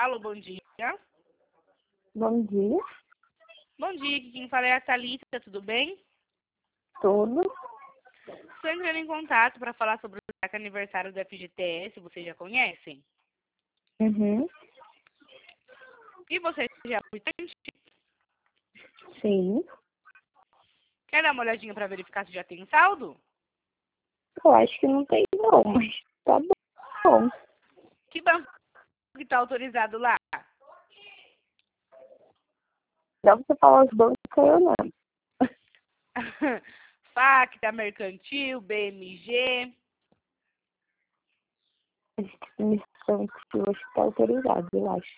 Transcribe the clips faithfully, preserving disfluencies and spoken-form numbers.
Alô, bom dia. Bom dia. Bom dia, aqui quem fala é a Thalita, tudo bem? Tudo? Estou entrando em contato para falar sobre o aniversário do F G T S, vocês já conhecem? Uhum. E você já foi? Sim. Quer dar uma olhadinha para verificar se já tem saldo? Eu acho que não tem não, mas tá bom. Que banco que está autorizado lá? Dá pra você falar os bancos que eu não. Facta, Mercantil, B M G. Missão que eu acho que tá autorizado, eu acho.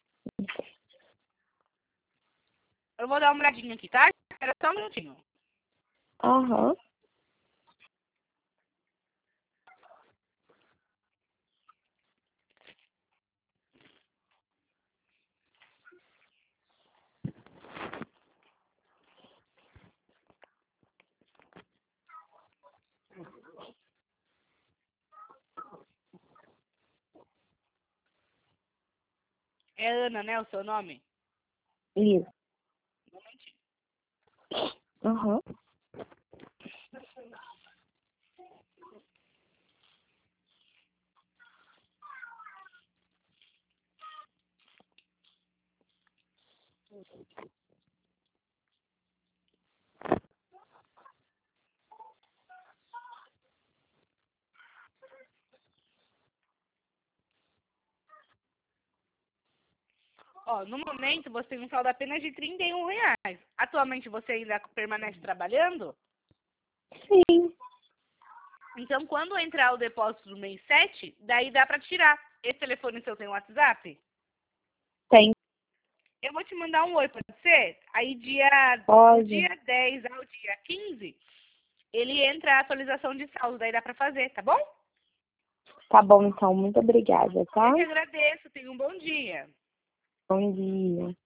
Eu vou dar uma olhadinha aqui, tá? Espera só um minutinho. Aham. É Ana, né, o seu nome? Isso. Um momentinho. Aham. Ó, no momento você tem um saldo apenas de trinta e um reais. Atualmente você ainda permanece trabalhando? Sim. Então, quando entrar o depósito do mês sete, daí dá pra tirar. Esse telefone seu tem WhatsApp? Tem. Eu vou te mandar um oi, pode ser? Aí dia, do Pode. dia dez ao dia quinze, ele entra a atualização de saldo, daí dá pra fazer, tá bom? Tá bom, então. Muito obrigada, tá? Eu que agradeço, tenha um bom dia. Bom dia.